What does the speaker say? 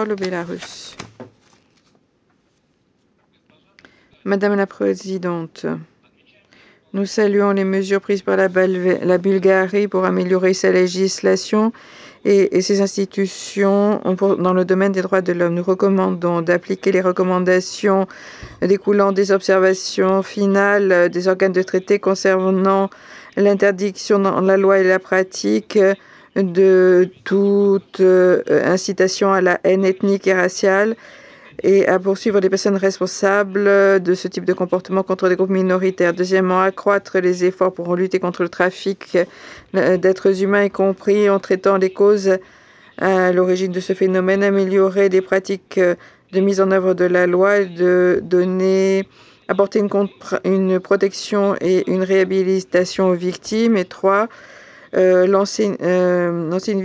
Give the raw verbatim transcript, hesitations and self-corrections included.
parole au Bélarus. Madame la Présidente, nous saluons les mesures prises par la, la Bulgarie pour améliorer sa législation et, et ses institutions pour, dans le domaine des droits de l'homme. Nous recommandons d'appliquer les recommandations découlant des observations finales des organes de traité concernant l'interdiction dans la loi et la pratique de toute euh, incitation à la haine ethnique et raciale, et à poursuivre les personnes responsables de ce type de comportement contre les groupes minoritaires. Deuxièmement, accroître les efforts pour lutter contre le trafic d'êtres humains, y compris en traitant les causes à l'origine de ce phénomène, améliorer les pratiques de mise en œuvre de la loi, et de donner, apporter une, une protection et une réhabilitation aux victimes. Et trois, euh, lancer, euh, lancer une